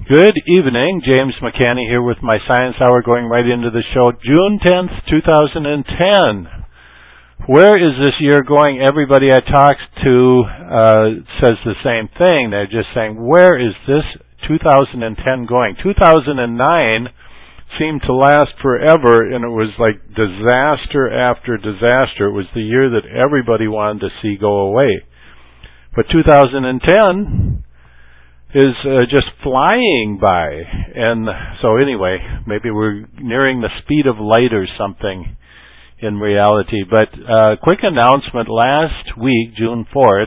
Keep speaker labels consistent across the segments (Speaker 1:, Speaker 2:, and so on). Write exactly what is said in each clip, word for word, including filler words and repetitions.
Speaker 1: Good evening. James McCanny here with my Science Hour, going right into the show. June tenth, two thousand ten. Where is this year going? Everybody I talk to uh, says the same thing. They're just saying, where is this two thousand ten going? two thousand nine seemed to last forever, and it was like disaster after disaster. It was the year that everybody wanted to see go away. But two thousand ten is uh, just flying by. And so anyway, maybe we're nearing the speed of light or something in reality. But uh, quick announcement, last week, June fourth,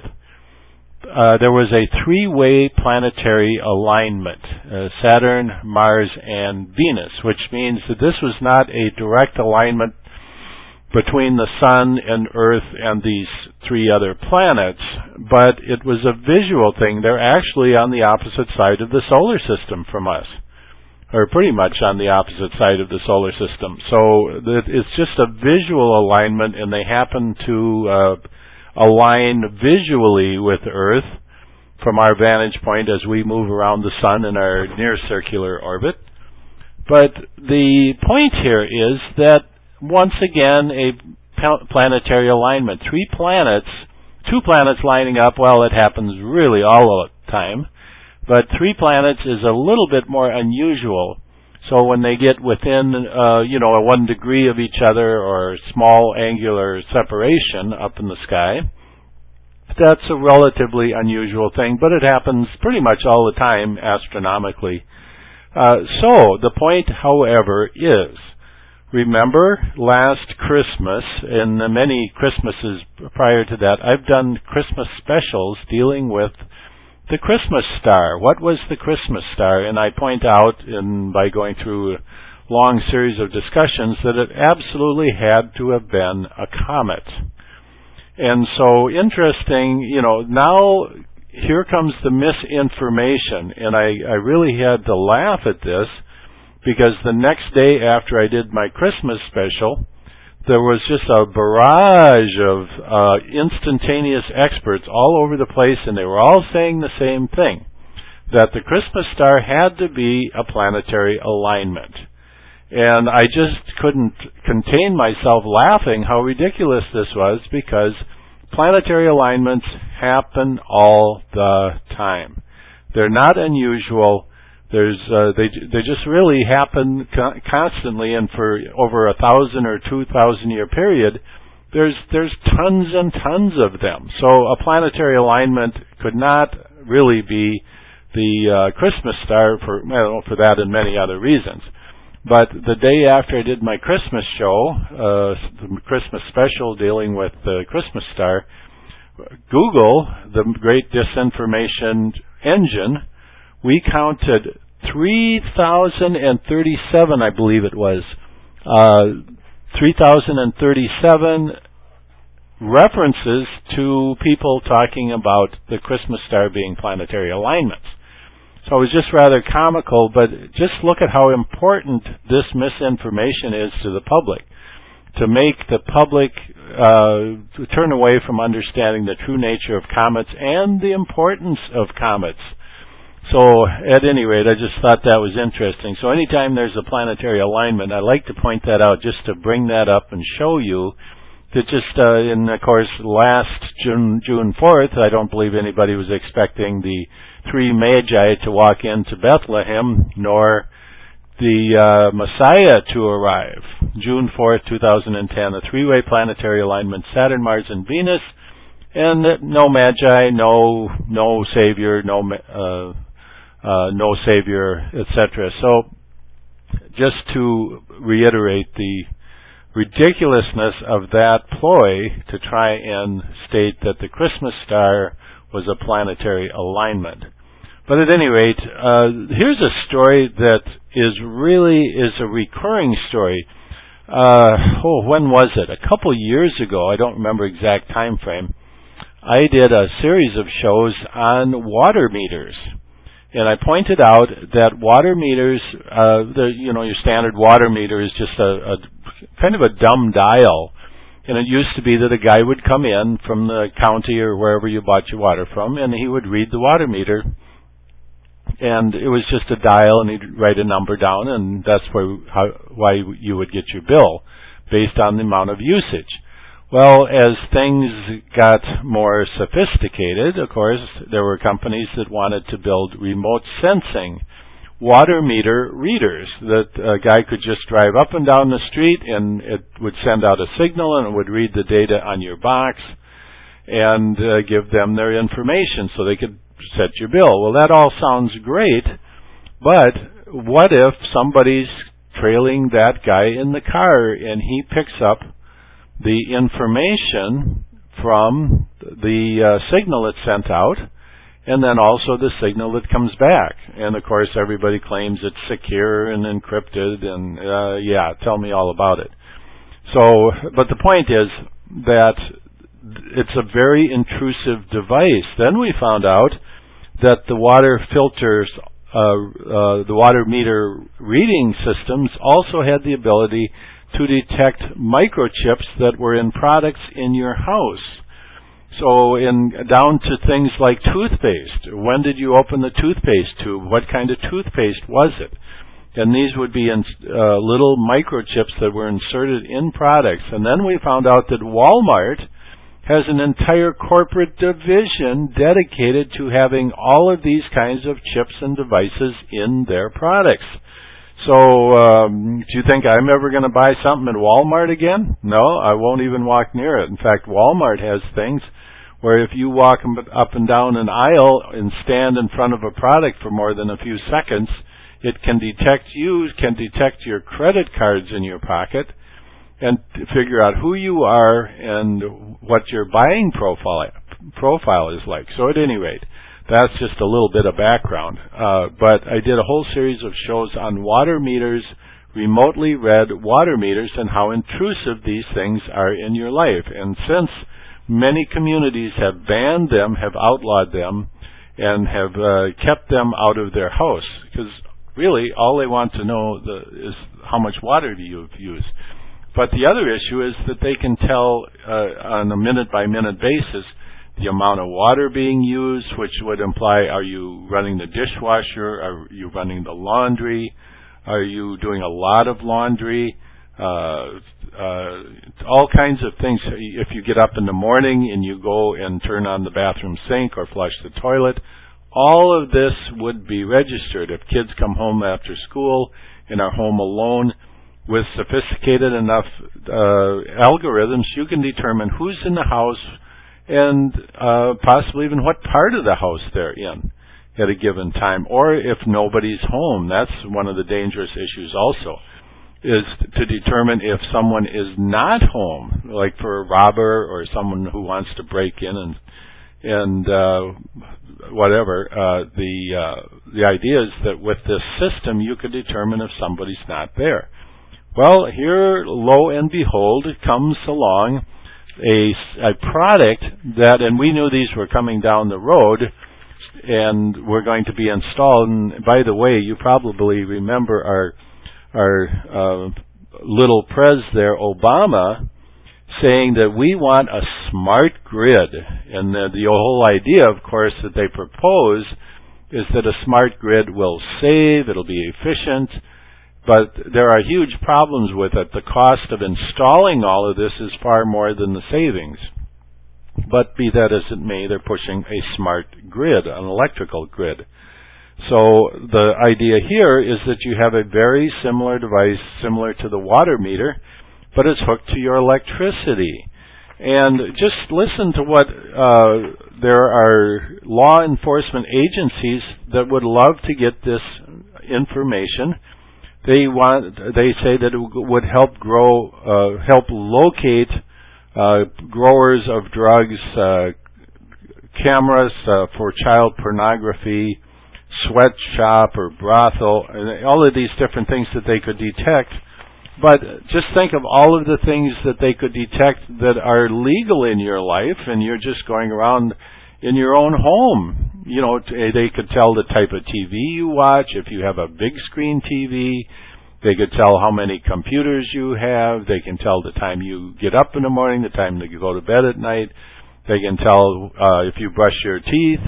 Speaker 1: uh, there was a three-way planetary alignment, uh, Saturn, Mars, and Venus, which means that this was not a direct alignment between the Sun and Earth and these three other planets, but it was a visual thing. They're actually on the opposite side of the solar system from us, or pretty much on the opposite side of the solar system. So it's just a visual alignment, and they happen to uh, align visually with Earth from our vantage point as we move around the Sun in our near circular orbit. But the point here is that once again, a planetary alignment. Three planets, two planets lining up, well, it happens really all the time, but three planets is a little bit more unusual. So when they get within, uh, you know, a one degree of each other or small angular separation up in the sky, that's a relatively unusual thing, but it happens pretty much all the time astronomically. Uh, so the point, however, is, remember last Christmas, and many Christmases prior to that, I've done Christmas specials dealing with the Christmas star. What was the Christmas star? And I point out, in, by going through a long series of discussions, that it absolutely had to have been a comet. And so, interesting, you know, now here comes the misinformation, and I, I really had to laugh at this, because the next day after I did my Christmas special, there was just a barrage of uh, instantaneous experts all over the place, and they were all saying the same thing, that the Christmas star had to be a planetary alignment. And I just couldn't contain myself laughing how ridiculous this was, because planetary alignments happen all the time. They're not unusual. There's uh, they they just really happen co- constantly, and for over a thousand or two thousand year period, there's there's tons and tons of them. So a planetary alignment could not really be the uh, Christmas star for well, for that and many other reasons. But the day after I did my Christmas show, uh, the Christmas special dealing with the Christmas star, Google, the great disinformation engine, we counted three thousand thirty-seven, I believe it was, uh, three thousand thirty-seven references to people talking about the Christmas star being planetary alignments. So it was just rather comical, but just look at how important this misinformation is to the public, to make the public uh, to turn away from understanding the true nature of comets and the importance of comets. So, at any rate, I just thought that was interesting. So anytime there's a planetary alignment, I like to point that out just to bring that up and show you that just, uh, in, of course, last June, June fourth, I don't believe anybody was expecting the three Magi to walk into Bethlehem, nor the uh, Messiah to arrive. June fourth, two thousand ten, a three-way planetary alignment, Saturn, Mars, and Venus, and no Magi, no, no Savior, no, uh, Uh, no Savior, et cetera. So, just to reiterate the ridiculousness of that ploy to try and state that the Christmas star was a planetary alignment. But at any rate, uh, here's a story that is really is a recurring story. Uh, oh, when was it? A couple years ago. I don't remember exact time frame. I did a series of shows on water meters. And I pointed out that water meters, uh, the, you know, your standard water meter is just a, a kind of a dumb dial. And it used to be that a guy would come in from the county or wherever you bought your water from, and he would read the water meter. and it was just a dial, and he'd write a number down, and that's why, how, why you would get your bill, based on the amount of usage. Well, as things got more sophisticated, of course, there were companies that wanted to build remote sensing water meter readers that a guy could just drive up and down the street, and it would send out a signal, and it would read the data on your box and uh, give them their information so they could set your bill. Well, that all sounds great, but what if somebody's trailing that guy in the car and he picks up the information from the uh, signal that's sent out, and then also the signal that comes back? And of course everybody claims it's secure and encrypted, and uh, yeah, tell me all about it. So, but the point is that it's a very intrusive device. Then we found out that the water filters, uh, uh, the water meter reading systems also had the ability to detect microchips that were in products in your house. So in down to things like toothpaste. When did you open the toothpaste tube? What kind of toothpaste was it? And these would be in, uh, little microchips that were inserted in products. And then we found out that Walmart has an entire corporate division dedicated to having all of these kinds of chips and devices in their products. So, um, do you think I'm ever going to buy something at Walmart again? No, I won't even walk near it. In fact, Walmart has things where if you walk up and down an aisle and stand in front of a product for more than a few seconds, it can detect you, can detect your credit cards in your pocket, and figure out who you are and what your buying profile profile is like. So at any rate, that's just a little bit of background. Uh, but I did a whole series of shows on water meters, remotely read water meters, and how intrusive these things are in your life. And since many communities have banned them, have outlawed them, and have uh, kept them out of their house, because really all they want to know the, is how much water do you use. But the other issue is that they can tell uh, on a minute-by-minute basis the amount of water being used, which would imply, are you running the dishwasher? Are you running the laundry? Are you doing a lot of laundry? Uh, uh, all kinds of things. If you get up in the morning and you go and turn on the bathroom sink or flush the toilet, all of this would be registered. If kids come home after school and are home alone, with sophisticated enough uh, algorithms, you can determine who's in the house and uh, possibly even what part of the house they're in at a given time. Or if nobody's home, that's one of the dangerous issues also, is to determine if someone is not home, like for a robber or someone who wants to break in and and uh, whatever. Uh, the uh, the idea is that with this system, you could determine if somebody's not there. Well, here, lo and behold, comes along a, a product that, and we knew these were coming down the road and were going to be installed. And by the way, you probably remember our our uh, little prez there, Obama, saying that we want a smart grid. And the, the whole idea, of course, that they propose is that a smart grid will save, it'll be efficient, but there are huge problems with it. The cost of installing all of this is far more than the savings. But be that as it may, they're pushing a smart grid, an electrical grid. So the idea here is that you have a very similar device, similar to the water meter, but it's hooked to your electricity. And just listen to what uh, there are law enforcement agencies that would love to get this information. They want. They say that it would help grow, uh, help locate uh, growers of drugs, uh, cameras uh, for child pornography, sweatshop or brothel, and all of these different things that they could detect. But just think of all of the things that they could detect that are legal in your life, and you're just going around in your own home. You know, they could tell the type of T V you watch. If you have a big screen T V, they could tell how many computers you have. They can tell the time you get up in the morning, the time that you go to bed at night. They can tell uh, if you brush your teeth.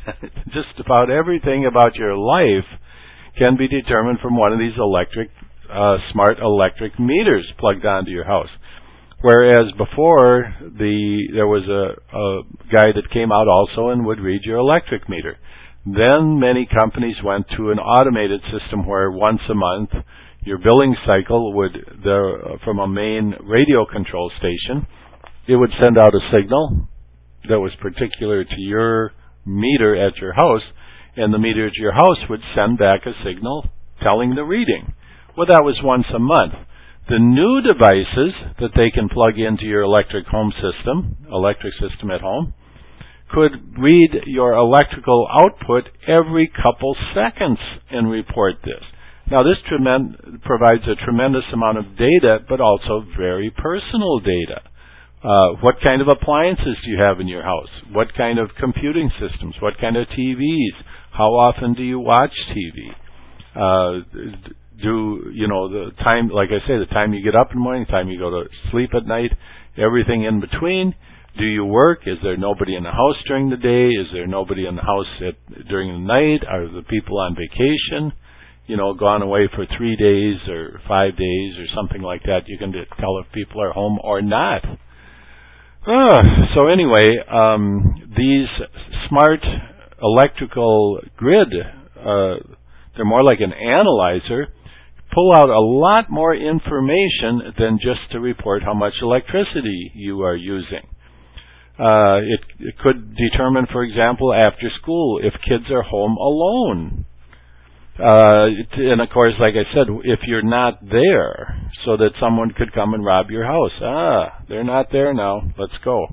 Speaker 1: Just about everything about your life can be determined from one of these electric, uh, smart electric meters plugged onto your house. Whereas before, the there was a, a guy that came out also and would read your electric meter. Then many companies went to an automated system where once a month your billing cycle would, the, from a main radio control station, it would send out a signal that was particular to your meter at your house, and the meter at your house would send back a signal telling the reading. Well, that was once a month. The new devices that they can plug into your electric home system, electric system at home, could read your electrical output every couple seconds and report this. Now, this tremend- provides a tremendous amount of data, but also very personal data. Uh, what kind of appliances do you have in your house? What kind of computing systems? What kind of T Vs? How often do you watch T V? Uh, do, you know, the time, like I say, the time you get up in the morning, the time you go to sleep at night, everything in between. Do you work? Is there nobody in the house during the day? Is there nobody in the house at, during the night? Are the people on vacation? You know, gone away for three days or five days or something like that. You can tell if people are home or not. Uh, so anyway, um, these smart electrical grid, uh, they're more like an analyzer, pull out a lot more information than just to report how much electricity you are using. Uh, it, it could determine, for example, after school, if kids are home alone. Uh, and of course, like I said, if you're not there, so that someone could come and rob your house. Ah, they're not there now. Let's go.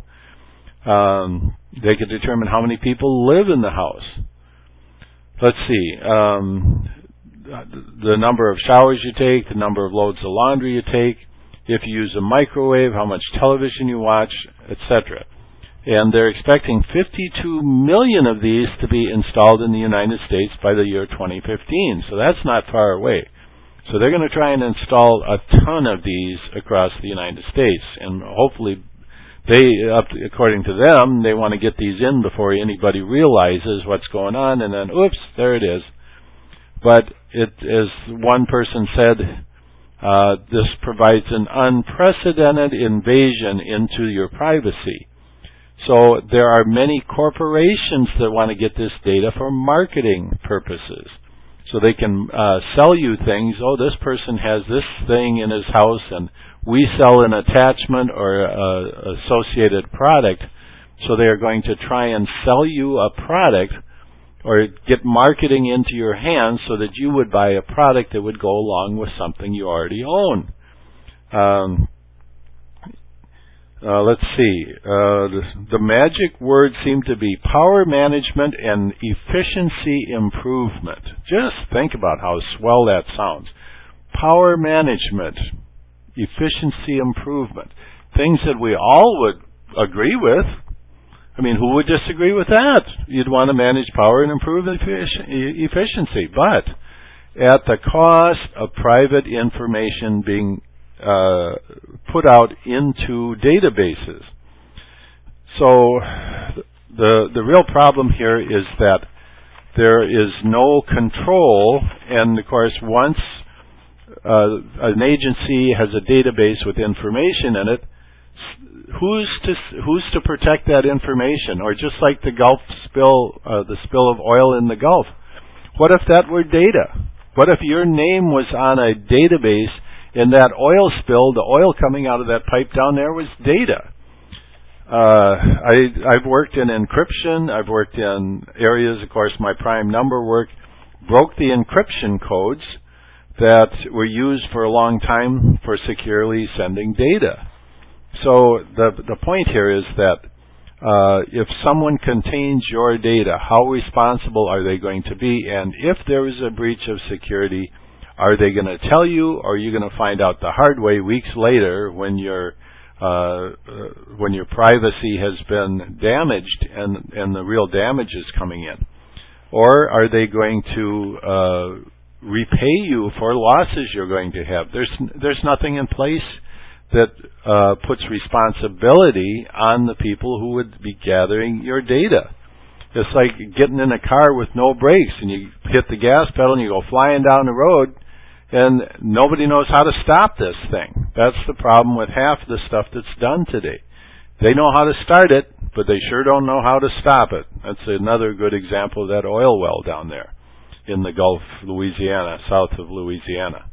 Speaker 1: Um, they could determine how many people live in the house. Let's see. Um, the number of showers you take, the number of loads of laundry you take, if you use a microwave, how much television you watch, et cetera. And they're expecting fifty-two million of these to be installed in the United States by the year twenty fifteen. So that's not far away. So they're going to try and install a ton of these across the United States. And hopefully, they, up to, according to them, they want to get these in before anybody realizes what's going on. And then, oops, there it is. But it, as one person said, uh, this provides an unprecedented invasion into your privacy. So there are many corporations that want to get this data for marketing purposes. So they can uh, sell you things. Oh, this person has this thing in his house, and we sell an attachment or a associated product. So they are going to try and sell you a product or get marketing into your hands so that you would buy a product that would go along with something you already own. Um, Uh, let's see. Uh, the, the magic words seem to be power management and efficiency improvement. Just think about how swell that sounds. Power management, efficiency improvement. Things that we all would agree with. I mean, who would disagree with that? You'd want to manage power and improve efficiency, but at the cost of private information being Uh, put out into databases. So the the real problem here is that there is no control, and of course once uh, an agency has a database with information in it, who's to who's to protect that information? Or just like the Gulf spill, uh, the spill of oil in the Gulf, what if that were data? What if your name was on a database? In that oil spill, the oil coming out of that pipe down there was data. Uh, I, I've worked in encryption. I've worked in areas, of course, my prime number work broke the encryption codes that were used for a long time for securely sending data. So the the point here is that uh, if someone contains your data, how responsible are they going to be? And if there is a breach of security, are they going to tell you, or are you going to find out the hard way weeks later when your uh, uh, when your privacy has been damaged and and the real damage is coming in? Or are they going to uh, repay you for losses you're going to have? There's there's nothing in place that uh, puts responsibility on the people who would be gathering your data. It's like getting in a car with no brakes, and you hit the gas pedal and you go flying down the road, and nobody knows how to stop this thing. That's the problem with half the stuff that's done today. They know how to start it, but they sure don't know how to stop it. That's another good example of that oil well down there in the Gulf, Louisiana, south of Louisiana.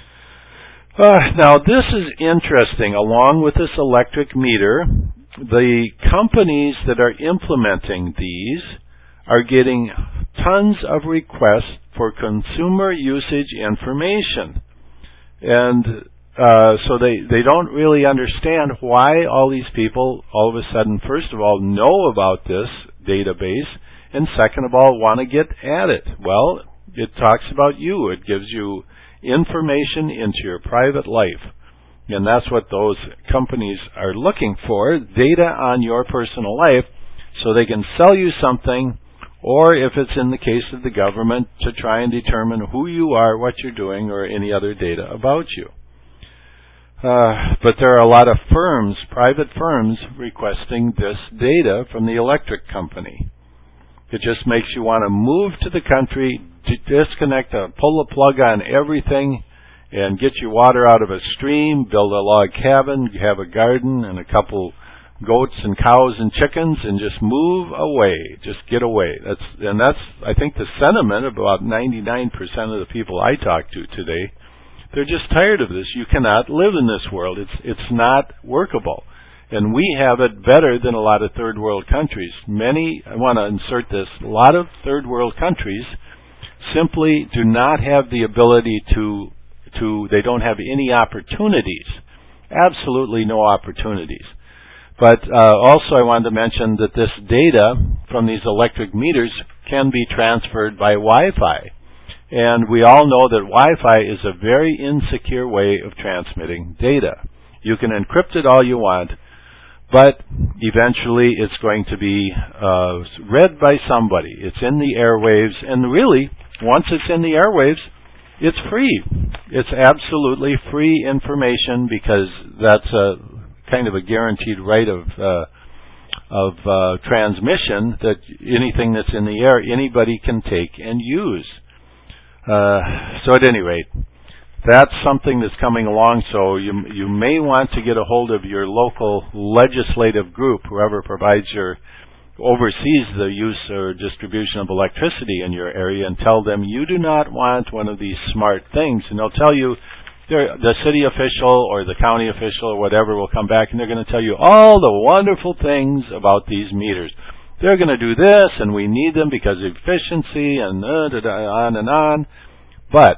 Speaker 1: Uh, now, this is interesting. Along with this electric meter, the companies that are implementing these are getting tons of requests for consumer usage information. And uh, so they, they don't really understand why all these people all of a sudden, first of all, know about this database, and second of all, want to get at it. Well, it talks about you. It gives you information into your private life. And that's what those companies are looking for, data on your personal life, so they can sell you something, or if it's in the case of the government, to try and determine who you are, what you're doing, or any other data about you. Uh, but there are a lot of firms, private firms, requesting this data from the electric company. It just makes you want to move to the country, to disconnect, a, pull the plug on everything, and get your water out of a stream, build a log cabin, have a garden, and a couple goats and cows and chickens, and just move away. Just get away. That's and that's I think the sentiment of about ninety-nine percent of the people I talk to today. They're just tired of this. You cannot live in this world. It's it's not workable. And we have it better than a lot of third world countries. Many, I want to insert this, a lot of third world countries simply do not have the ability to to they don't have any opportunities. Absolutely no opportunities. But uh, also I wanted to mention that this data from these electric meters can be transferred by Wi-Fi. And we all know that Wi-Fi is a very insecure way of transmitting data. You can encrypt it all you want, but eventually it's going to be uh, read by somebody. It's in the airwaves, and really, once it's in the airwaves, it's free. It's absolutely free information, because that's a kind of a guaranteed right of uh, of uh, transmission, that anything that's in the air, anybody can take and use. Uh, so at any rate, that's something that's coming along. So you you may want to get a hold of your local legislative group, whoever provides your oversees the use or distribution of electricity in your area, and tell them you do not want one of these smart things. And they'll tell you, the city official or the county official or whatever will come back, and they're going to tell you all the wonderful things about these meters. They're going to do this, and we need them because of efficiency, and uh, da, da, on and on. But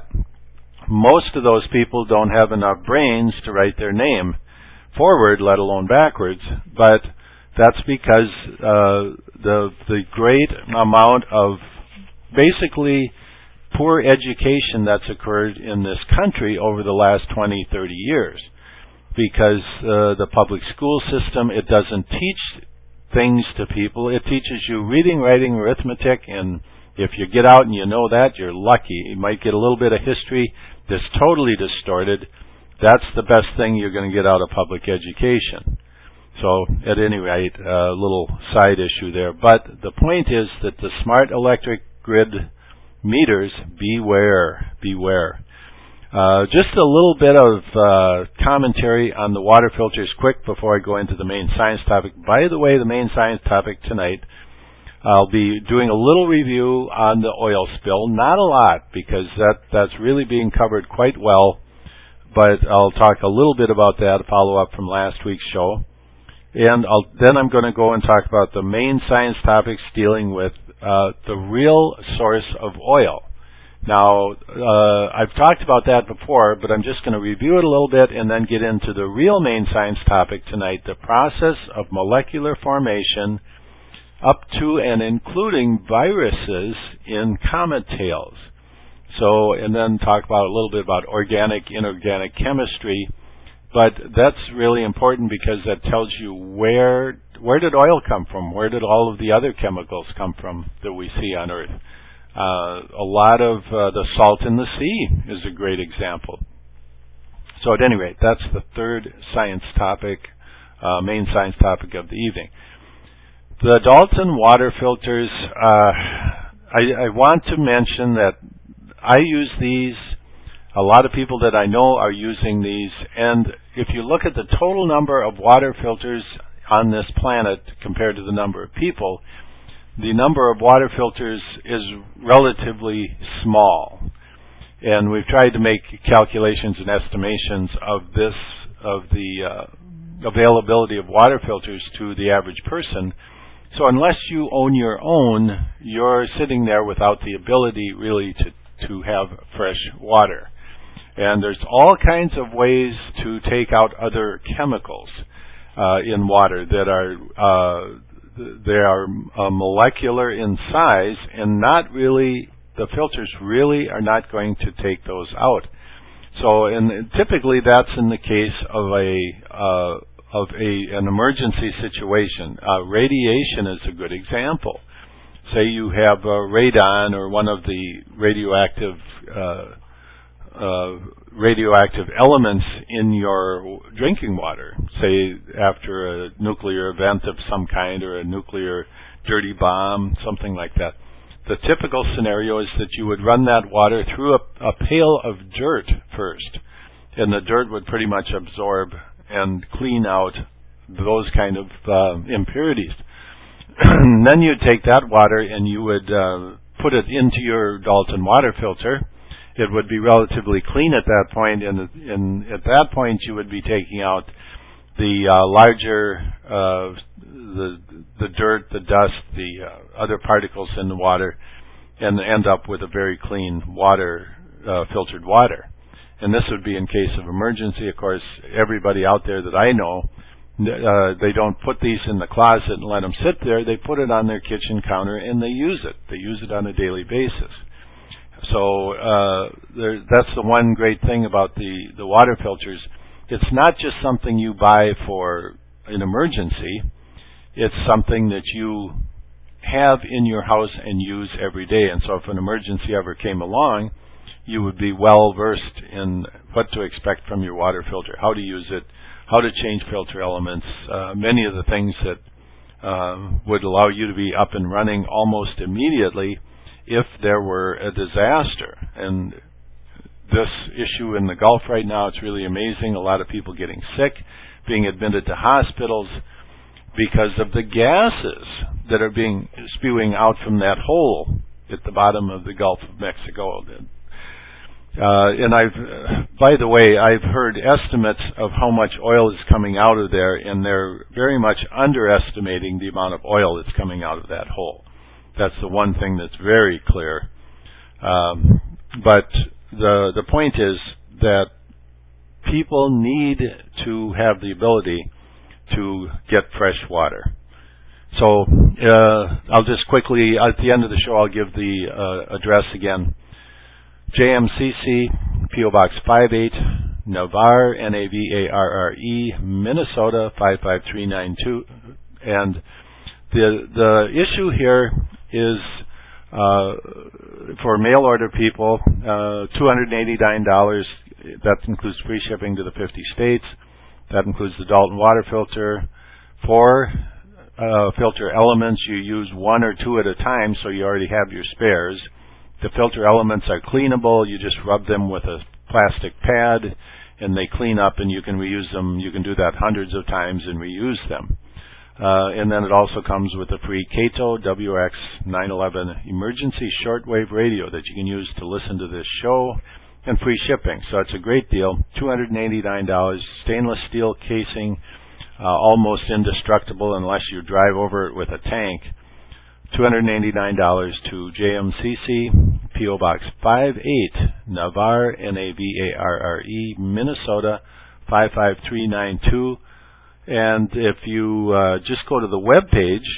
Speaker 1: most of those people don't have enough brains to write their name forward, let alone backwards. But that's because uh, the the great amount of basically poor education that's occurred in this country over the last twenty, thirty years. Because uh, the public school system, it doesn't teach things to people. It teaches you reading, writing, arithmetic, and if you get out and you know that, you're lucky. You might get a little bit of history that's totally distorted. That's the best thing you're going to get out of public education. So, at any rate, a little side issue there. But the point is that the smart electric grid meters, beware, beware. Uh, just a little bit of uh, commentary on the water filters quick before I go into the main science topic. By the way, the main science topic tonight, I'll be doing a little review on the oil spill. Not a lot, because that, that's really being covered quite well. But I'll talk a little bit about that, a follow-up from last week's show. And I'll, then I'm going to go and talk about the main science topics dealing with uh, the real source of oil. Now, uh, I've talked about that before, but I'm just going to review it a little bit and then get into the real main science topic tonight, the process of molecular formation up to and including viruses in comet tails. So, and then talk about a little bit about organic, inorganic chemistry. But that's really important because that tells you where where did oil come from? Where did all of the other chemicals come from that we see on Earth? Uh, a lot of uh, the salt in the sea is a great example. So at any rate, that's the third science topic, uh, main science topic of the evening. The Dalton water filters, uh, I, I want to mention that I use these. A lot of people that I know are using these, and if you look at the total number of water filters on this planet compared to the number of people, the number of water filters is relatively small. And we've tried to make calculations and estimations of this, of the uh, availability of water filters to the average person. So unless you own your own, you're sitting there without the ability really to, to have fresh water. And there's all kinds of ways to take out other chemicals uh, in water that are uh, they are uh, molecular in size, and not really, the filters really are not going to take those out. So, and typically that's in the case of a uh, of a an emergency situation. Uh, radiation is a good example. Say you have a radon or one of the radioactive uh, Uh, radioactive elements in your drinking water, say after a nuclear event of some kind or a nuclear dirty bomb, something like that. The typical scenario is that you would run that water through a, a pail of dirt first, and the dirt would pretty much absorb and clean out those kind of uh, impurities. Then you'd take that water and you would uh, put it into your Dalton water filter. It would be relatively clean at that point, and, and at that point you would be taking out the uh, larger, uh, the the dirt, the dust, the uh, other particles in the water, and end up with a very clean water, uh, filtered water. And this would be in case of emergency. Of course, everybody out there that I know, uh, they don't put these in the closet and let them sit there. They put it on their kitchen counter and they use it. They use it on a daily basis. So uh, there, that's the one great thing about the, the water filters. It's not just something you buy for an emergency. It's something that you have in your house and use every day. And so if an emergency ever came along, you would be well versed in what to expect from your water filter, how to use it, how to change filter elements, uh, many of the things that uh, would allow you to be up and running almost immediately if there were a disaster. And this issue in the Gulf right now, it's really amazing. A lot of people getting sick, being admitted to hospitals because of the gases that are being spewing out from that hole at the bottom of the Gulf of Mexico. Uh, and I've, uh, by the way, I've heard estimates of how much oil is coming out of there, and they're very much underestimating the amount of oil that's coming out of that hole. That's the one thing that's very clear. Um, but the the point is that people need to have the ability to get fresh water. So uh, I'll just quickly, at the end of the show, I'll give the uh, address again. J M C C, P O Box five eight, Navarre, N A V A R R E, Minnesota five five three nine two. And the the issue here is uh, for mail order people, uh, two hundred eighty-nine dollars. That includes free shipping to the fifty states. That includes the Dalton water filter. For uh, filter elements, you use one or two at a time, so you already have your spares. The filter elements are cleanable. You just rub them with a plastic pad, and they clean up, and you can reuse them. You can do that hundreds of times and reuse them. Uh, and then it also comes with a free Kato W X nine eleven emergency shortwave radio that you can use to listen to this show, and free shipping. So it's a great deal. two hundred eighty-nine dollars, stainless steel casing, uh, almost indestructible unless you drive over it with a tank. two hundred eighty-nine dollars to J M C C, P O Box five eight, Navarre, N A V A R R E, Minnesota five five three nine two. And if you uh, just go to the web page,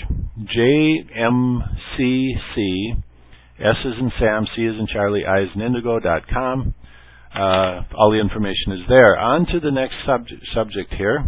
Speaker 1: J M C C, S as in Sam, C as in Charlie, I as in Indigo dot com. Uh, all the information is there. On to the next subject, subject here.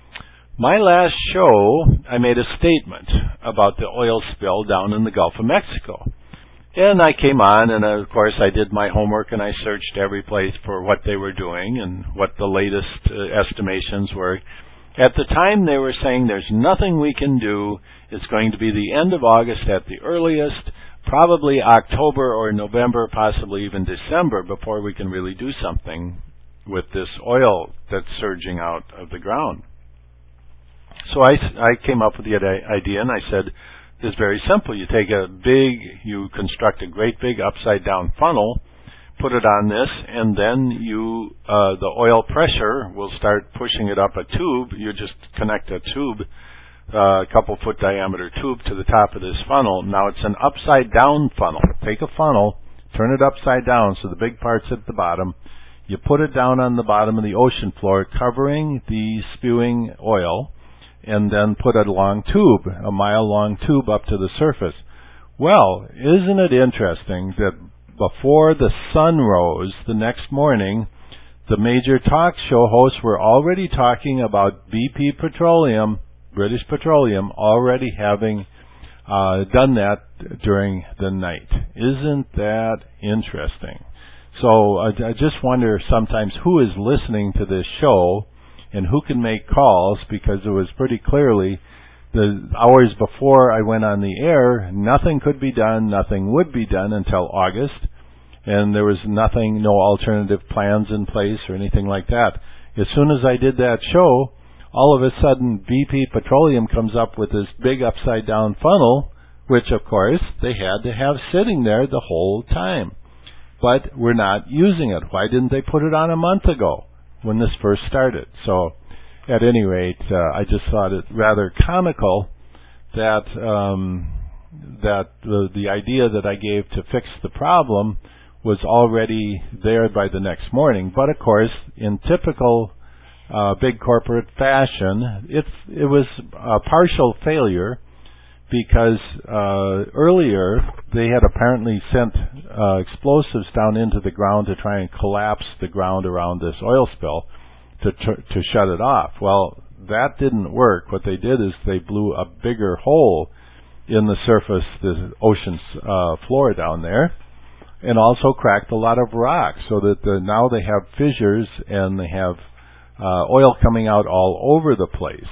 Speaker 1: My last show, I made a statement about the oil spill down in the Gulf of Mexico. And I came on, and of course I did my homework, and I searched every place for what they were doing and what the latest uh, estimations were. At the time, they were saying there's nothing we can do. It's going to be the end of August at the earliest, probably October or November, possibly even December, before we can really do something with this oil that's surging out of the ground. So I, I came up with the idea, and I said, it's very simple. You take a big, you construct a great big upside-down funnel, put it on this, and then you, uh, the oil pressure will start pushing it up a tube. You just connect a tube, uh, a couple foot diameter tube to the top of this funnel. Now it's an upside down funnel. Take a funnel, turn it upside down so the big part's at the bottom. You put it down on the bottom of the ocean floor, covering the spewing oil, and then put a long tube, a mile long tube up to the surface. Well, isn't it interesting that before the sun rose the next morning, the major talk show hosts were already talking about B P Petroleum, British Petroleum, already having uh, done that during the night. Isn't that interesting? So I, I just wonder sometimes who is listening to this show and who can make calls, because it was pretty clearly the hours before I went on the air, nothing could be done, nothing would be done until August, and there was nothing, no alternative plans in place or anything like that. As soon as I did that show, all of a sudden B P Petroleum comes up with this big upside down funnel, which of course they had to have sitting there the whole time. But we're not using it. Why didn't they put it on a month ago when this first started? So at any rate, uh, I just thought it rather comical that um, that the, the idea that I gave to fix the problem was already there by the next morning. But of course, in typical uh, big corporate fashion, it it was a partial failure, because uh, earlier they had apparently sent uh, explosives down into the ground to try and collapse the ground around this oil spill to tr- to shut it off. Well, that didn't work. What they did is they blew a bigger hole in the surface, the ocean's uh, floor down there, and also cracked a lot of rock, so that the, now they have fissures and they have uh, oil coming out all over the place.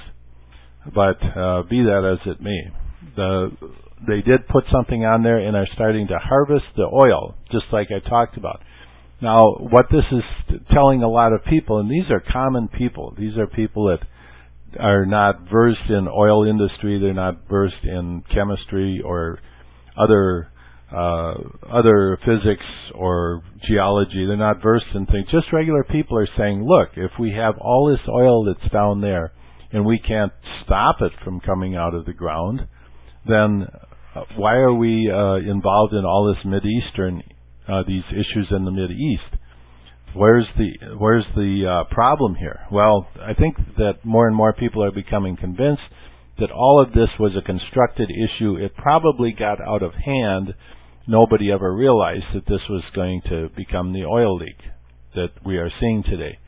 Speaker 1: But uh, be that as it may, the, they did put something on there and are starting to harvest the oil, just like I talked about. Now, what this is telling a lot of people, and these are common people, these are people that are not versed in oil industry, they're not versed in chemistry or other uh, other physics or geology, they're not versed in things. Just regular people are saying, look, if we have all this oil that's down there and we can't stop it from coming out of the ground, then uh, why are we uh, involved in all this Mideastern, uh, these issues in the Mideast? Where's the where's the uh, problem here? Well, I think that more and more people are becoming convinced that all of this was a constructed issue. It probably got out of hand. Nobody ever realized that this was going to become the oil leak that we are seeing today.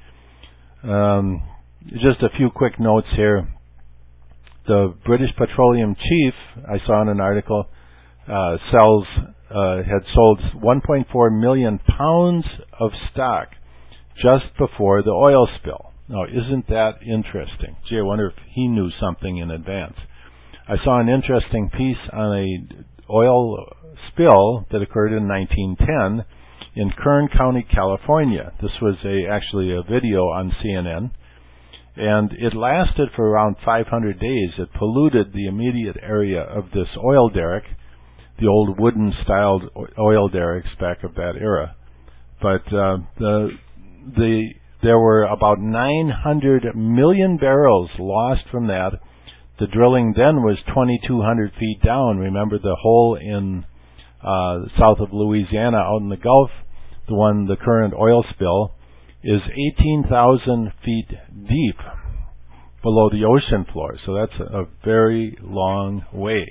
Speaker 1: Um, just a few quick notes here. The British Petroleum chief, I saw in an article, uh, sells uh, had sold one point four million pounds of stock just before the oil spill. Now, isn't that interesting? Gee, I wonder if he knew something in advance. I saw an interesting piece on a oil spill that occurred in nineteen ten in Kern County, California. This was a actually a video on C N N. And it lasted for around five hundred days. It polluted the immediate area of this oil derrick, the old wooden-styled oil derricks back of that era. But uh, the the there were about nine hundred million barrels lost from that. The drilling then was twenty-two hundred feet down. Remember the hole in uh, south of Louisiana out in the Gulf, the one, the current oil spill, is eighteen thousand feet deep below the ocean floor. So that's a, a very long way.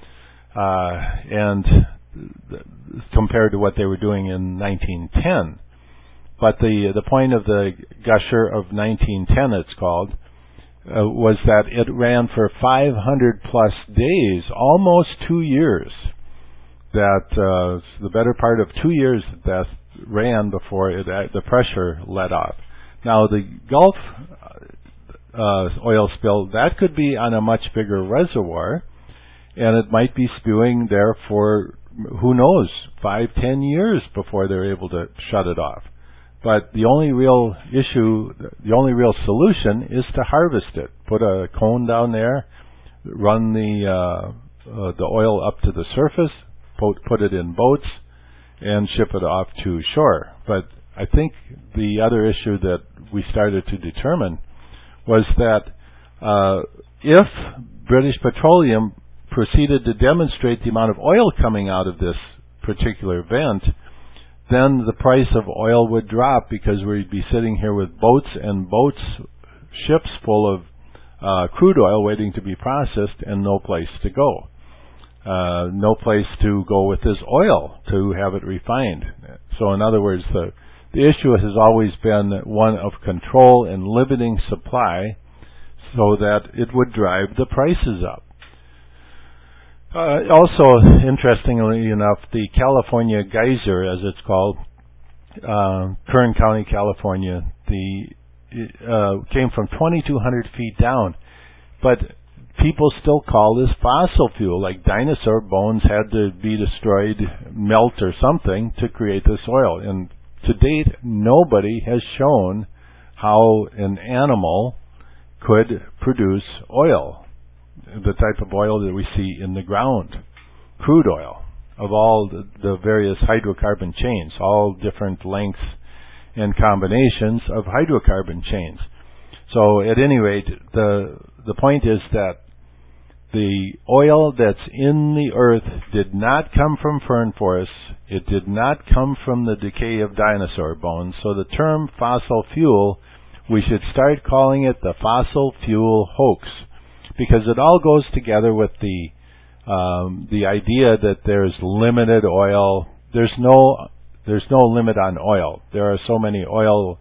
Speaker 1: Uh, and th- compared to what they were doing in nineteen ten. But the the point of the gusher of nineteen ten, it's called, uh, was that it ran for five hundred plus days, almost two years. That uh, the better part of two years that ran before it, uh, the pressure let off. Now the Gulf, uh, oil spill, that could be on a much bigger reservoir, and it might be spewing there for, who knows, five, ten years before they're able to shut it off. But the only real issue, the only real solution is to harvest it. Put a cone down there, run the uh, uh, the oil up to the surface, put, put it in boats, and ship it off to shore. But I think the other issue that we started to determine was that uh, if British Petroleum proceeded to demonstrate the amount of oil coming out of this particular vent, then the price of oil would drop, because we'd be sitting here with boats and boats, ships full of uh, crude oil waiting to be processed, and no place to go. Uh, no place to go with this oil to have it refined. So in other words, the, the issue has always been one of control and limiting supply so that it would drive the prices up. Uh, also, interestingly enough, the California Geyser, as it's called, uh, Kern County, California, the uh, came from twenty-two hundred feet down, but people still call this fossil fuel, like dinosaur bones had to be destroyed, melt or something to create this oil. And to date, nobody has shown how an animal could produce oil, the type of oil that we see in the ground, crude oil, of all the, the various hydrocarbon chains, all different lengths and combinations of hydrocarbon chains. So at any rate, the the point is that the oil that's in the earth did not come from fern forests. It did not come from the decay of dinosaur bones. So the term fossil fuel, we should start calling it the fossil fuel hoax, because it all goes together with the um, the idea that there's limited oil. There's no there's no limit on oil. There are so many oil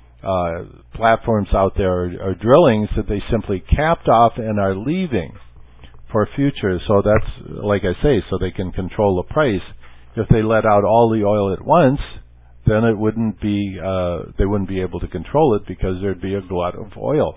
Speaker 1: uh, platforms out there, or, or drillings, that they simply capped off and are leaving for future. So that's, like I say, so they can control the price. If they let out all the oil at once, then it wouldn't be uh, they wouldn't be able to control it, because there'd be a glut of oil.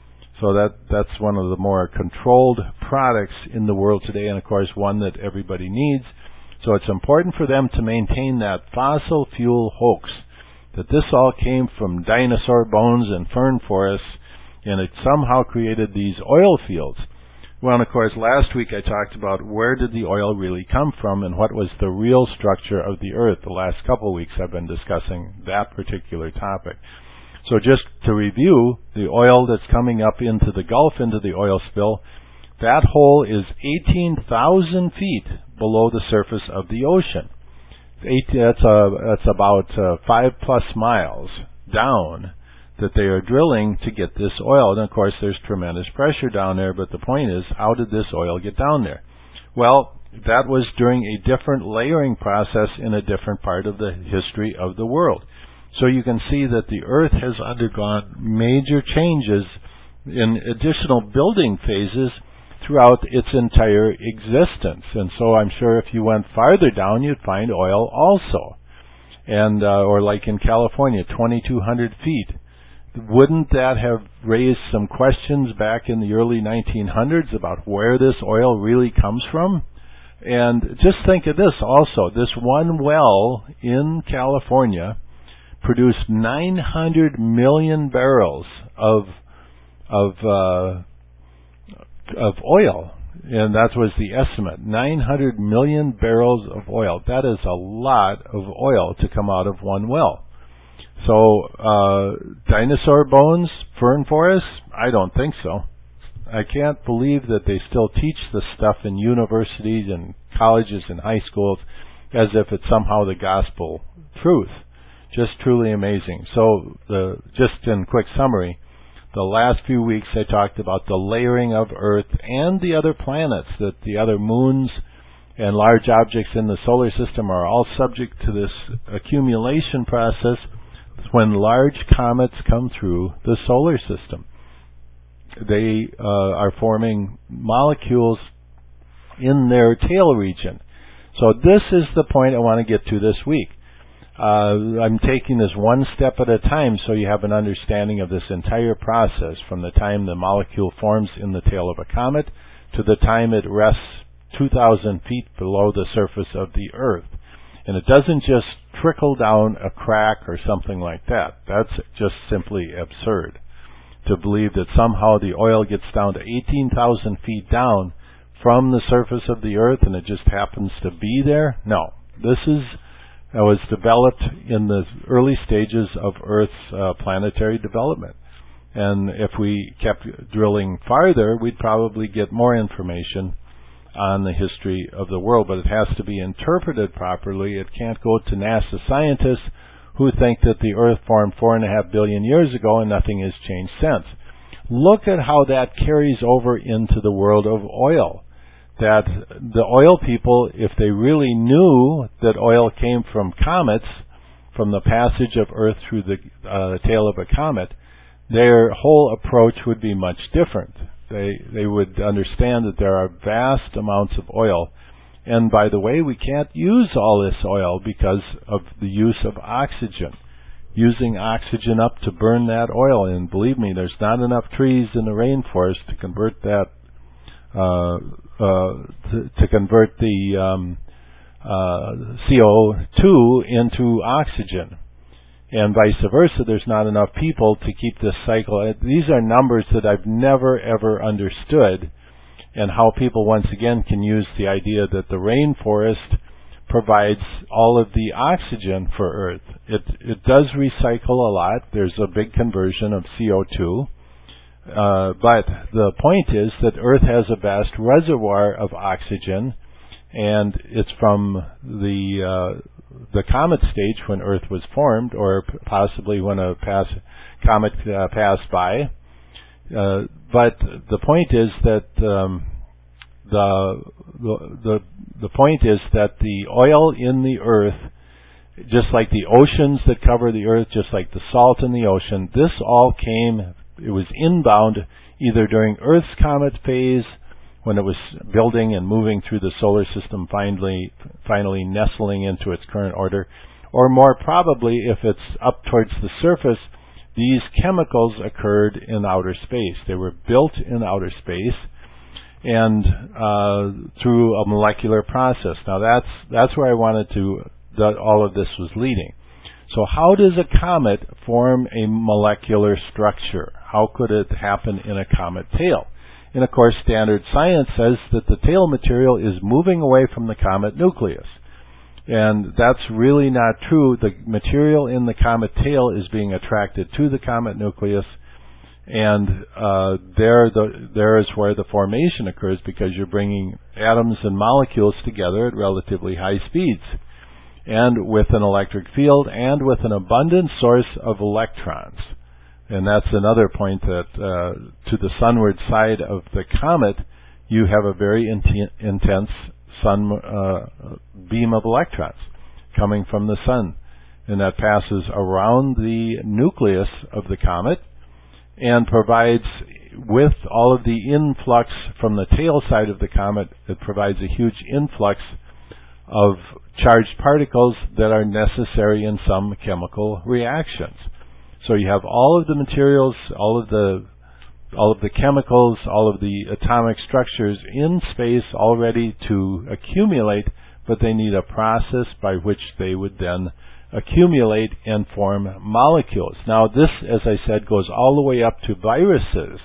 Speaker 1: So that that's one of the more controlled products in the world today, and of course one that everybody needs. So it's important for them to maintain that fossil fuel hoax, that this all came from dinosaur bones and fern forests, and it somehow created these oil fields. Well, and of course, last week I talked about where did the oil really come from and what was the real structure of the earth. The last couple of weeks I've been discussing that particular topic. So just to review, the oil that's coming up into the Gulf, into the oil spill, that hole is eighteen thousand feet below the surface of the ocean. Eight, that's, a, that's about uh, five plus miles down that they are drilling to get this oil. And of course there's tremendous pressure down there, but the point is, how did this oil get down there? Well, that was during a different layering process in a different part of the history of the world. So you can see that the earth has undergone major changes in additional building phases throughout its entire existence. And so I'm sure if you went farther down, you'd find oil also. And, uh, or like in California, twenty-two hundred feet. Wouldn't that have raised some questions back in the early nineteen hundreds about where this oil really comes from? And just think of this also. This one well in California produced nine hundred million barrels of of uh, of oil, and that was the estimate. nine hundred million barrels of oil. That is a lot of oil to come out of one well. So, uh, dinosaur bones, fern forests? I don't think so. I can't believe that they still teach this stuff in universities and colleges and high schools as if it's somehow the gospel truth. Just truly amazing. So, the, just in quick summary, the last few weeks I talked about the layering of Earth and the other planets, that the other moons and large objects in the solar system are all subject to this accumulation process when large comets come through the solar system. They uh, are forming molecules in their tail region. So this is the point I want to get to this week. Uh, I'm taking this one step at a time so you have an understanding of this entire process from the time the molecule forms in the tail of a comet to the time it rests two thousand feet below the surface of the Earth. And it doesn't just trickle down a crack or something like that. That's just simply absurd. To believe that somehow the oil gets down to eighteen thousand feet down from the surface of the Earth and it just happens to be there? No. This is uh, was developed in the early stages of Earth's uh, planetary development. And if we kept drilling farther, we'd probably get more information on the history of the world, but it has to be interpreted properly. It can't go to NASA scientists who think that the Earth formed four and a half billion years ago and nothing has changed since. Look at how that carries over into the world of oil. That the oil people, if they really knew that oil came from comets, from the passage of Earth through the uh, tail of a comet, their whole approach would be much different. They they would understand that there are vast amounts of oil. And by the way, we can't use all this oil because of the use of oxygen. Using oxygen up to burn that oil. And believe me, there's not enough trees in the rainforest to convert that, uh, uh, to, to convert the um, uh, C O two into oxygen. And vice versa, there's not enough people to keep this cycle. These are numbers that I've never, ever understood, and how people, once again, can use the idea that the rainforest provides all of the oxygen for Earth. It, it does recycle a lot. There's a big conversion of C O two. Uh, but the point is that Earth has a vast reservoir of oxygen, and it's from the... Uh, the comet stage when Earth was formed, or possibly when a pass, comet uh, passed by. Uh, but the point is that um, the, the the point is that the oil in the Earth, just like the oceans that cover the Earth, just like the salt in the ocean, this all came. It was inbound either during Earth's comet phase, when it was building and moving through the solar system, finally finally nestling into its current order, or more probably, if it's up towards the surface, these chemicals occurred in outer space. They were built in outer space, and uh, through a molecular process. Now that's that's where I wanted to that all of this was leading. So how does a comet form a molecular structure? How could it happen in a comet tail? And of course, standard science says that the tail material is moving away from the comet nucleus. And that's really not true. The material in the comet tail is being attracted to the comet nucleus, and uh, there, the, there is where the formation occurs, because you're bringing atoms and molecules together at relatively high speeds, and with an electric field, and with an abundant source of electrons. And that's another point, that uh, to the sunward side of the comet, you have a very inten- intense sun uh, beam of electrons coming from the sun. And that passes around the nucleus of the comet and provides, with all of the influx from the tail side of the comet, it provides a huge influx of charged particles that are necessary in some chemical reactions. So you have all of the materials, all of the all of the chemicals, all of the atomic structures in space all ready to accumulate, but they need a process by which they would then accumulate and form molecules. Now this, as I said, goes all the way up to viruses.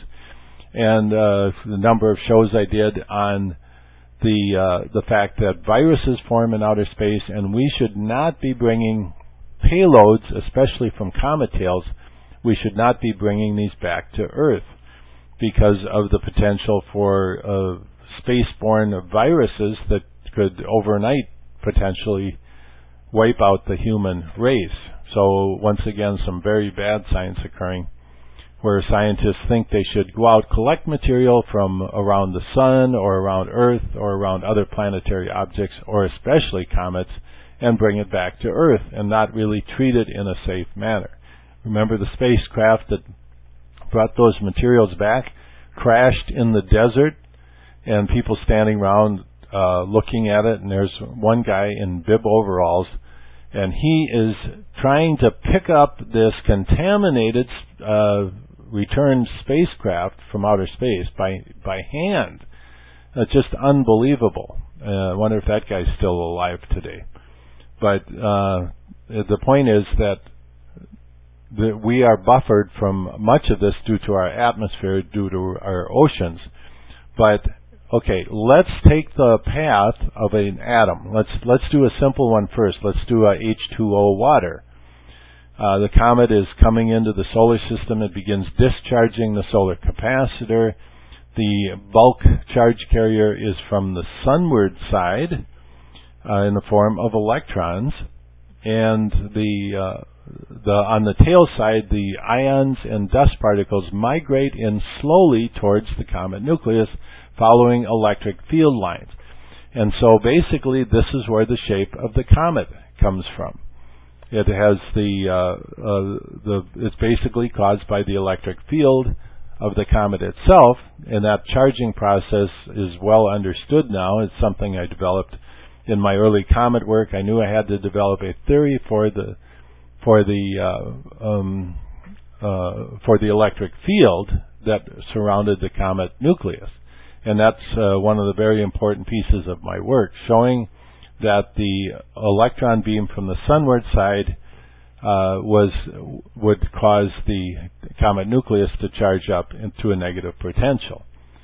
Speaker 1: And uh, the number of shows I did on the uh, the fact that viruses form in outer space, and we should not be bringing payloads, especially from comet tails, we should not be bringing these back to Earth because of the potential for uh, space-borne viruses that could overnight potentially wipe out the human race. So once again, some very bad science occurring, where scientists think they should go out, collect material from around the sun or around Earth or around other planetary objects, or especially comets, and bring it back to Earth and not really treat it in a safe manner. Remember, the spacecraft that brought those materials back crashed in the desert, and people standing around uh, looking at it, and there's one guy in bib overalls, And he is trying to pick up this contaminated uh, return spacecraft from outer space by by hand. It's just unbelievable. Uh, I wonder if that guy's still alive today. But uh, the point is that the, we are buffered from much of this due to our atmosphere, due to our oceans. But okay, let's take the path of an atom. Let's let's do a simple one first. Let's do a H two O water. Uh, the comet is coming into the solar system. It begins discharging the solar capacitor. The bulk charge carrier is from the sunward side uh, in the form of electrons, and the uh, the on the tail side, the ions and dust particles migrate in slowly towards the comet nucleus, following electric field lines. And so basically this is where the shape of the comet comes from. It has the, uh, uh, the it's basically caused by the electric field of the comet itself, and that charging process is well understood now. It's something I developed in my early comet work. I knew I had to develop a theory for the for the uh, um, uh, for the electric field that surrounded the comet nucleus. And that's uh, one of the very important pieces of my work, showing that the electron beam from the sunward side uh, was would cause the comet nucleus to charge up into a negative potential.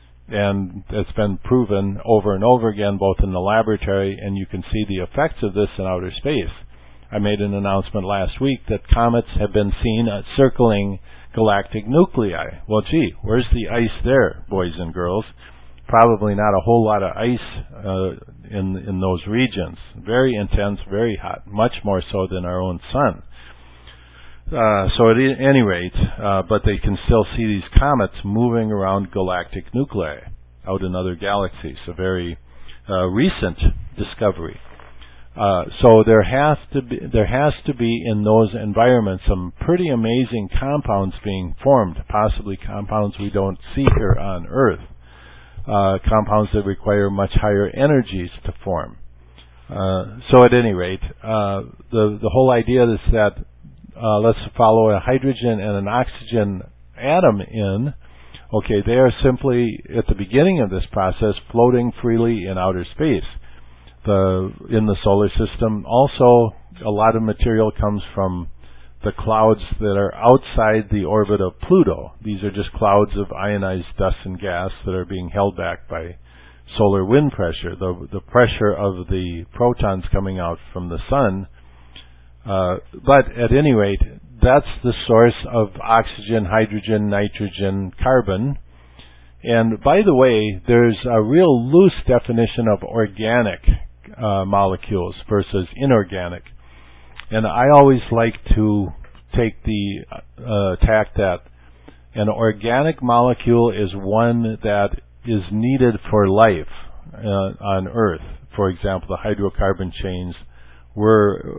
Speaker 1: And it's been proven over and over again, both in the laboratory, and you can see the effects of this in outer space. I made an announcement last week that comets have been seen uh, circling galactic nuclei. Well, gee, where's the ice there, boys and girls? Probably not a whole lot of ice uh, in in those regions. Very intense, very hot, much more so than our own sun. Uh, so at any rate, uh, but they can still see these comets moving around galactic nuclei out in other galaxies. A very uh, recent discovery. Uh, so there has to be there has to be in those environments some pretty amazing compounds being formed, possibly compounds we don't see here on Earth. Uh, compounds that require much higher energies to form. Uh, so at any rate, uh, the the whole idea is that uh, let's follow a hydrogen and an oxygen atom in. Okay, they are simply at the beginning of this process floating freely in outer space. The in the solar system, also a lot of material comes from the clouds that are outside the orbit of Pluto. These are just clouds of ionized dust and gas that are being held back by solar wind pressure, the the pressure of the protons coming out from the sun. Uh, but at any rate, that's the source of oxygen, hydrogen, nitrogen, carbon. And by the way, there's a real loose definition of organic uh, molecules versus inorganic. And I always like to take the uh, tack that an organic molecule is one that is needed for life uh, on Earth. For example, the hydrocarbon chains were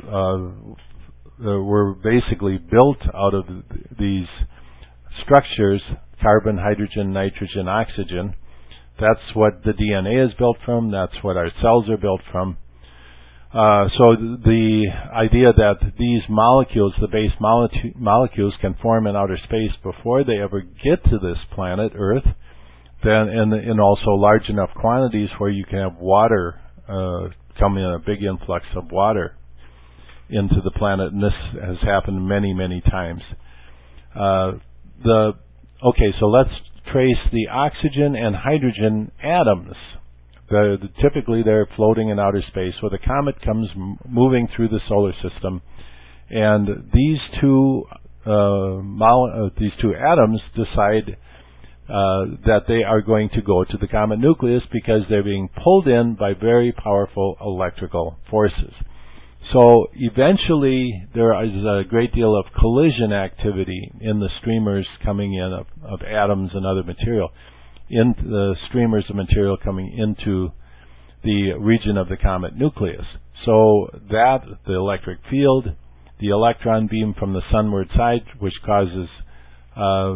Speaker 1: uh, were basically built out of these structures: carbon, hydrogen, nitrogen, oxygen. That's what the D N A is built from. That's what our cells are built from. Uh, so the idea that these molecules, the base mole- molecules, can form in outer space before they ever get to this planet, Earth, then in, in also large enough quantities where you can have water uh, come in, a big influx of water into the planet, and this has happened many, many times. Uh, the okay, so let's trace the oxygen and hydrogen atoms. The, the, typically, they're floating in outer space. So the comet comes m- moving through the solar system, and these two uh, mol- uh, these two atoms decide uh, that they are going to go to the comet nucleus because they're being pulled in by very powerful electrical forces. So eventually, there is a great deal of collision activity in the streamers coming in of, of atoms and other material. In the streamers of material coming into the region of the comet nucleus. So that, the electric field, the electron beam from the sunward side, which causes uh,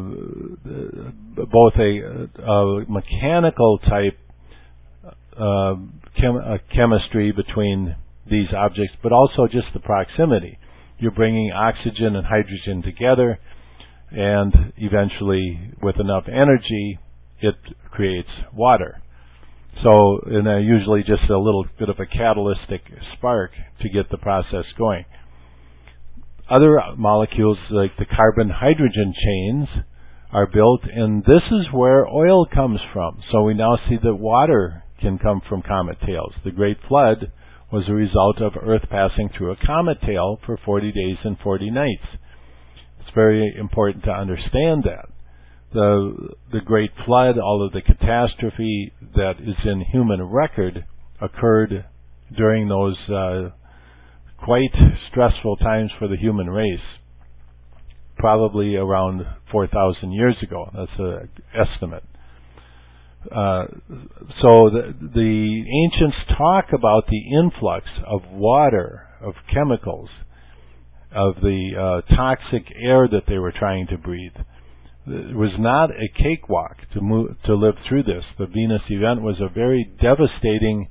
Speaker 1: both a, a mechanical type uh, chem- a chemistry between these objects, but also just the proximity. You're bringing oxygen and hydrogen together, and eventually, with enough energy, it creates water. So, and uh, usually just a little bit of a catalytic spark to get the process going. Other molecules, like the carbon-hydrogen chains, are built, and this is where oil comes from. So we now see that water can come from comet tails. The Great Flood was a result of Earth passing through a comet tail for forty days and forty nights. It's very important to understand that. The, the Great Flood, all of the catastrophe that is in human record, occurred during those uh, quite stressful times for the human race, probably around four thousand years ago. That's an estimate. Uh, so the, the ancients talk about the influx of water, of chemicals, of the uh, toxic air that they were trying to breathe. It was not a cakewalk to move, to live through this. The Venus event was a very devastating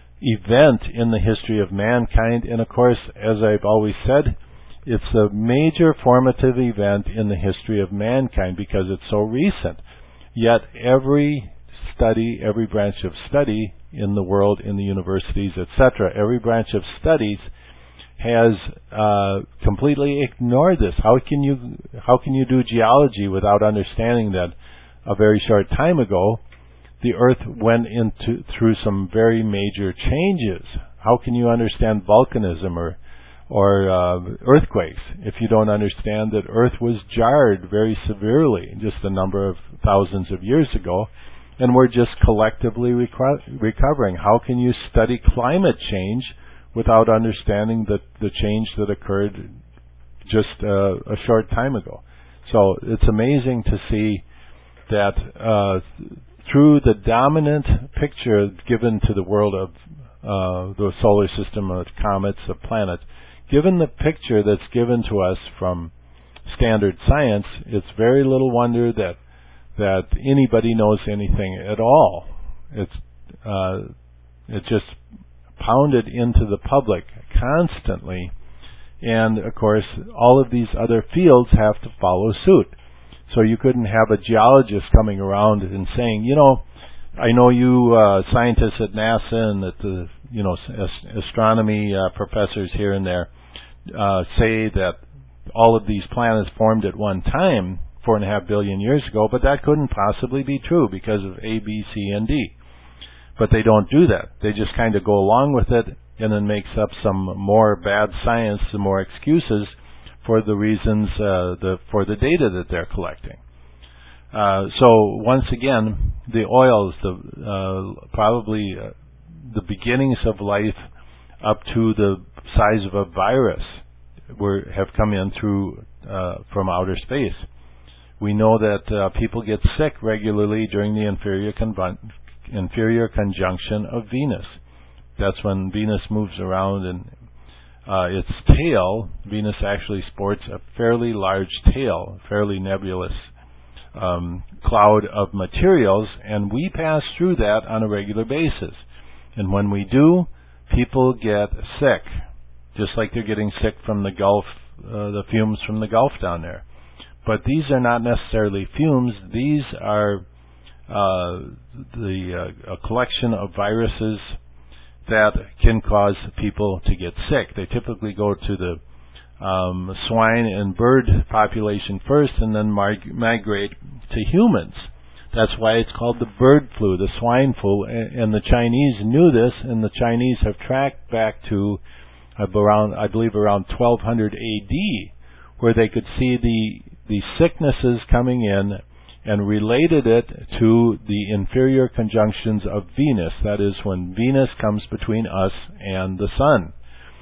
Speaker 1: event in the history of mankind, and of course, as I've always said, it's a major formative event in the history of mankind because it's so recent. Yet every study, every branch of study in the world, in the universities, et cetera, every branch of studies has uh, completely ignored this. How can you how can you do geology without understanding that a very short time ago the Earth went into through some very major changes? How can you understand volcanism or or uh, earthquakes if you don't understand that Earth was jarred very severely just a number of thousands of years ago, and we're just collectively reco- recovering? How can you study climate change without understanding the, the change that occurred just uh, a short time ago? So it's amazing to see that uh, through the dominant picture given to the world of uh, the solar system, of comets, of planets, given the picture that's given to us from standard science, it's very little wonder that that anybody knows anything at all. It's uh, it's just pounded into the public constantly, and of course all of these other fields have to follow suit. So you couldn't have a geologist coming around and saying, you know, I know you uh, scientists at NASA and at the you know ast- astronomy uh, professors here and there uh, say that all of these planets formed at one time four and a half billion years ago, but that couldn't possibly be true because of A, B, C, and D. But they don't do that. They just kind of go along with it and then makes up some more bad science, some more excuses for the reasons, uh, the for the data that they're collecting. Uh, so once again, the oils, the uh, probably uh, the beginnings of life up to the size of a virus were have come in through uh, from outer space. We know that uh, people get sick regularly during the inferior convun- inferior conjunction of Venus. That's when Venus moves around, and uh, its tail, Venus actually sports a fairly large tail, fairly nebulous um, cloud of materials, and we pass through that on a regular basis. And when we do, people get sick, just like they're getting sick from the Gulf, uh, the fumes from the Gulf down there. But these are not necessarily fumes. These are uh, the uh, a collection of viruses that can cause people to get sick. They typically go to the um, swine and bird population first and then mig- migrate to humans. That's why it's called the bird flu, the swine flu. And the Chinese knew this, and the Chinese have tracked back to uh, around, I believe, around twelve hundred A D, where they could see the the sicknesses coming in and related it to the inferior conjunctions of Venus. That is, when Venus comes between us and the Sun.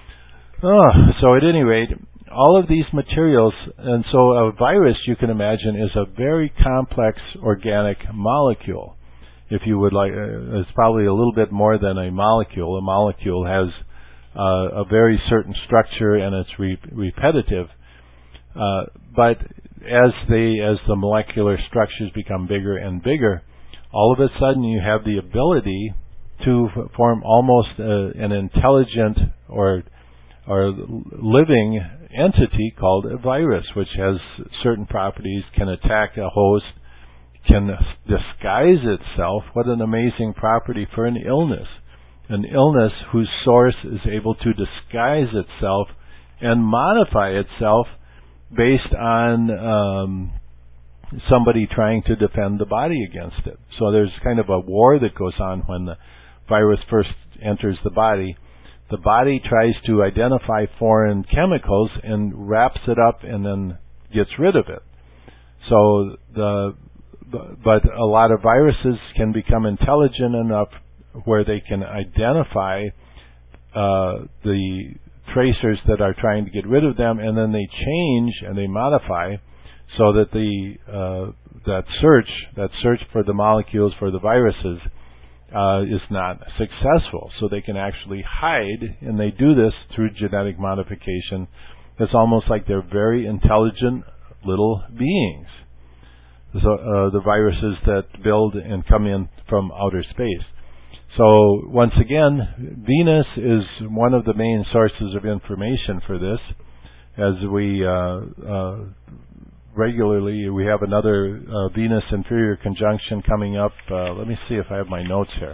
Speaker 1: Oh, so at any rate, all of these materials, and so a virus, you can imagine, is a very complex organic molecule. If you would like, uh, it's probably a little bit more than a molecule. A molecule has uh, a very certain structure and it's re- repetitive. Uh, but as they, as the molecular structures become bigger and bigger, all of a sudden you have the ability to form almost a, an intelligent or or living entity called a virus, which has certain properties, can attack a host, can disguise itself. What an amazing property for an illness. An illness whose source is able to disguise itself and modify itself based on um, somebody trying to defend the body against it. So there's kind of a war that goes on when the virus first enters the body. The body tries to identify foreign chemicals and wraps it up and then gets rid of it. So the but a lot of viruses can become intelligent enough where they can identify uh, the tracers that are trying to get rid of them, and then they change and they modify so that the uh, that search that search for the molecules for the viruses uh, is not successful. So they can actually hide, and they do this through genetic modification. It's almost like they're very intelligent little beings. So uh, the viruses that build and come in from outer space. So once again, Venus is one of the main sources of information for this. As we uh, uh, regularly, we have another uh, Venus inferior conjunction coming up. Uh, let me see if I have my notes here.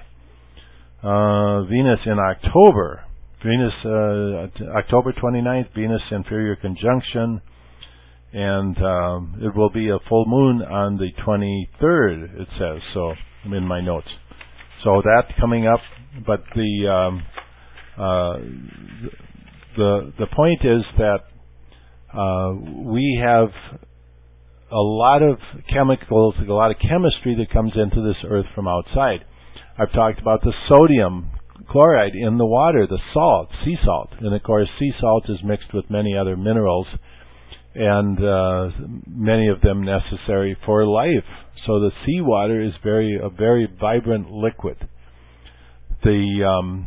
Speaker 1: Uh, Venus in October. Venus, uh, October twenty-ninth, Venus inferior conjunction. And um, it will be a full moon on the twenty-third, it says, so I'm in my notes. So that coming up, but the um, uh, the the point is that uh, we have a lot of chemicals, a lot of chemistry that comes into this earth from outside. I've talked about the sodium chloride in the water, the salt, sea salt, and of course sea salt is mixed with many other minerals, and uh, many of them necessary for life. So the seawater is very a very vibrant liquid. The um,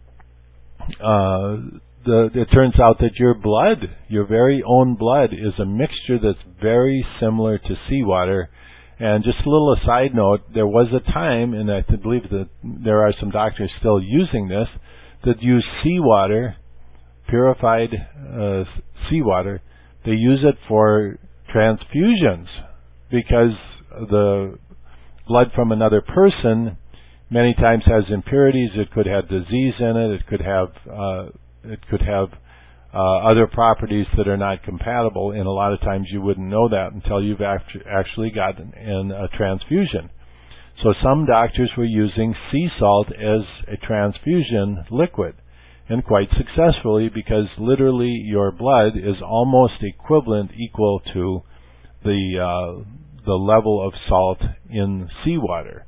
Speaker 1: uh, the it turns out that your blood, your very own blood, is a mixture that's very similar to seawater. And just a little aside note, there was a time, and I believe that there are some doctors still using this, that use seawater, purified uh, seawater. They use it for transfusions because the blood from another person many times has impurities. It could have disease in it. It could have uh, it could have uh, other properties that are not compatible. And a lot of times you wouldn't know that until you've act- actually gotten in a transfusion. So some doctors were using sea salt as a transfusion liquid. And quite successfully, because literally your blood is almost equivalent, equal to the uh, the level of salt in seawater.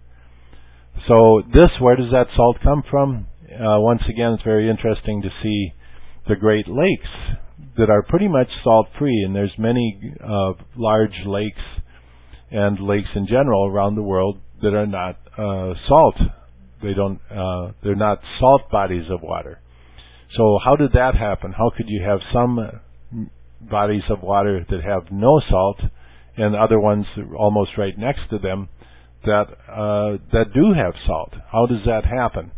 Speaker 1: So this, where does that salt come from? Uh, once again, it's very interesting to see the Great Lakes that are pretty much salt-free, and there's many uh, large lakes and lakes in general around the world that are not uh, salt. They don't. Uh, they're not salt bodies of water. So how did that happen? How could you have some bodies of water that have no salt and other ones almost right next to them that uh, that do have salt? How does that happen?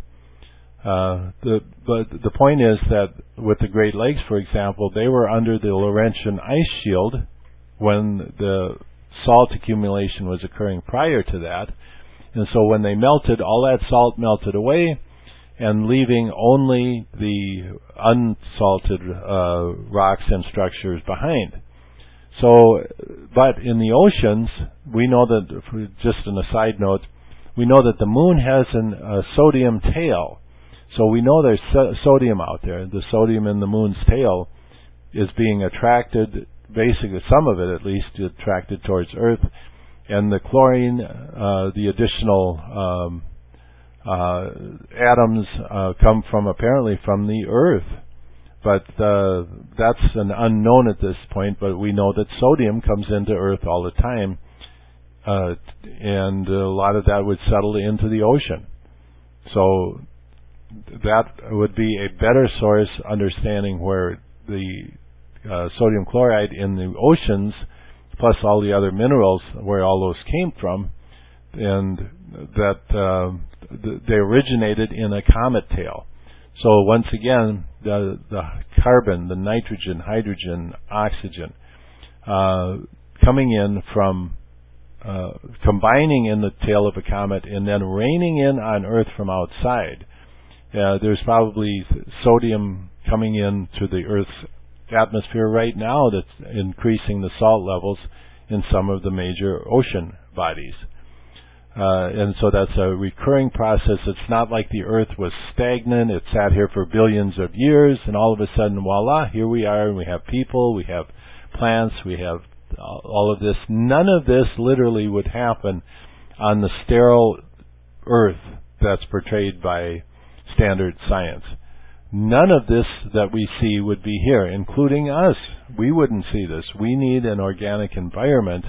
Speaker 1: Uh, the, but the point is that with the Great Lakes, for example, they were under the Laurentian ice shield when the salt accumulation was occurring prior to that. And so when they melted, all that salt melted away, and leaving only the unsalted uh, rocks and structures behind. So, but in the oceans, we know that, just an aside note, we know that the moon has an, a sodium tail. So we know there's so- sodium out there. The sodium in the moon's tail is being attracted, basically some of it at least, attracted towards Earth. And the chlorine, uh, the additional um, Uh, atoms uh, come from apparently from the Earth, but uh, that's an unknown at this point. But we know that sodium comes into Earth all the time, uh, and a lot of that would settle into the ocean. So that would be a better source, understanding where the uh, sodium chloride in the oceans, plus all the other minerals, where all those came from, and that uh, they originated in a comet tail. So once again, the, the carbon, the nitrogen, hydrogen, oxygen, uh, coming in from, uh, combining in the tail of a comet and then raining in on Earth from outside. Uh, there's probably sodium coming in to the Earth's atmosphere right now that's increasing the salt levels in some of the major ocean bodies. Uh, and so that's a recurring process. It's not like the Earth was stagnant. It sat here for billions of years, and all of a sudden, voila, here we are, and we have people, we have plants, we have all of this. None of this literally would happen on the sterile Earth that's portrayed by standard science. None of this that we see would be here, including us. We wouldn't see this. We need an organic environment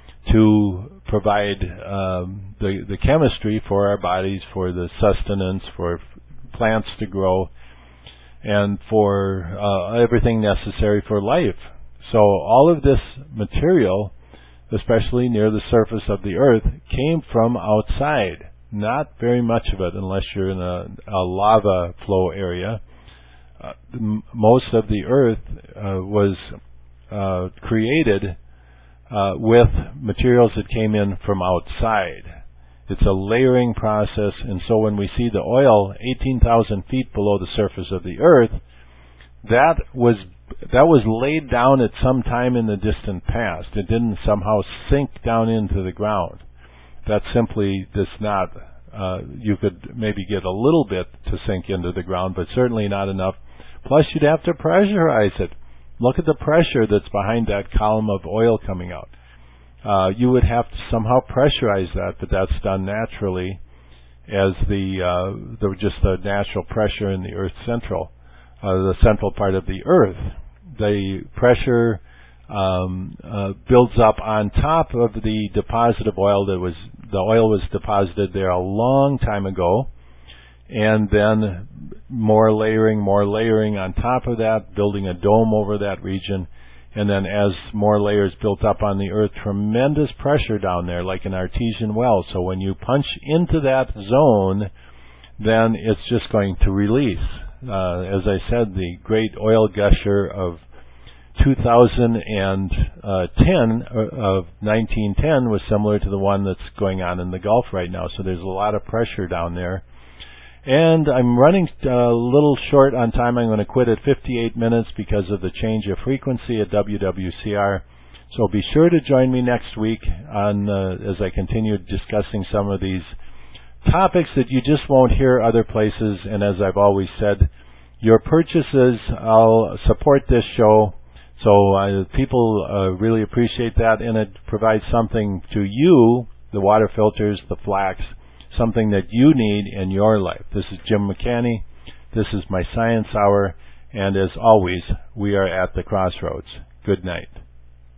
Speaker 1: to provide um, the, the chemistry for our bodies, for the sustenance, for plants to grow, and for uh, everything necessary for life. So all of this material, especially near the surface of the Earth, came from outside. Not very much of it, unless you're in a, a lava flow area. Uh, m- most of the Earth uh, was uh, created uh, with materials that came in from outside. It's a layering process, and so when we see the oil eighteen thousand feet below the surface of the Earth, that was that was laid down at some time in the distant past. It didn't somehow sink down into the ground. That simply does not, uh, you could maybe get a little bit to sink into the ground, but certainly not enough. Plus, you'd have to pressurize it. Look at the pressure that's behind that column of oil coming out. Uh, you would have to somehow pressurize that, but that's done naturally as the, uh, the just the natural pressure in the Earth's central, uh, the central part of the Earth. The pressure um, uh, builds up on top of the deposit of oil that was, the oil was deposited there a long time ago, and then more layering, more layering on top of that, building a dome over that region, and then as more layers built up on the Earth, tremendous pressure down there, like an artesian well. So when you punch into that zone, then it's just going to release. Uh, as I said, the great oil gusher of two thousand ten, of nineteen ten, was similar to the one that's going on in the Gulf right now. So there's a lot of pressure down there. And I'm running uh, a little short on time. I'm going to quit at fifty-eight minutes because of the change of frequency at W W C R. So be sure to join me next week on uh, as I continue discussing some of these topics that you just won't hear other places. And as I've always said, your purchases I'll support this show. So uh, people uh, really appreciate that, and it provides something to you, the water filters, the flax, something that you need in your life. This is Jim McCanny. This is my Science Hour. And as always, we are at the crossroads. Good night.